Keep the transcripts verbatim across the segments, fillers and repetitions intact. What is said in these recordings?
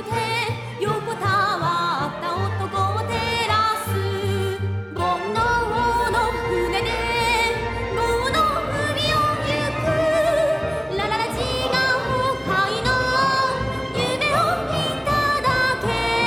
て横たわった男を照らす煩悩の船で豪の海を行くラララジが崩壊の夢をいただ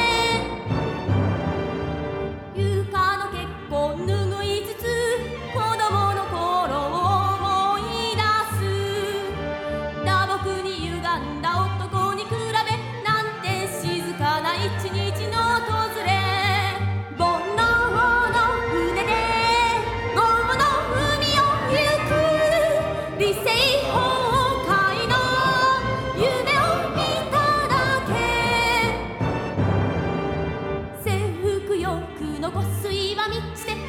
け床の結婚拭いつつ子供の頃を思い出す打撲に歪んだ男に比べなんて静かな一日の訪れ煩悩の船で豪の海を行く理性崩壊の夢をいただけ制服欲の香水は満ちて